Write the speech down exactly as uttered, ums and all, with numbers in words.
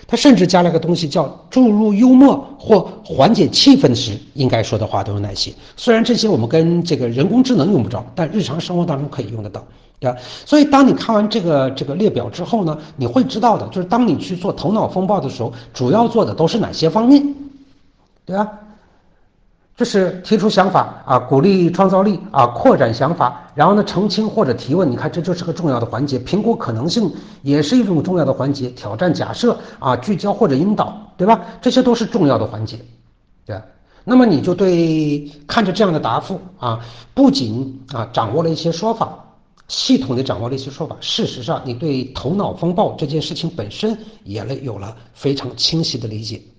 他甚至加了个东西叫注入幽默或缓解气氛时应该说的话都有哪些。虽然这些我们跟这个人工智能用不着，但日常生活当中可以用得到，对吧？所以当你看完这个这个列表之后呢，你会知道的，就是当你去做头脑风暴的时候，主要做的都是哪些方面，对吧？这是提出想法啊，鼓励创造力啊，扩展想法，然后呢，澄清或者提问。你看，这就是个重要的环节。评估可能性也是一种重要的环节。挑战假设啊，聚焦或者引导，对吧？这些都是重要的环节，对吧？那么你就对看着这样的答复啊，不仅啊掌握了一些说法，系统的掌握了一些说法，事实上你对头脑风暴这件事情本身也有了非常清晰的理解。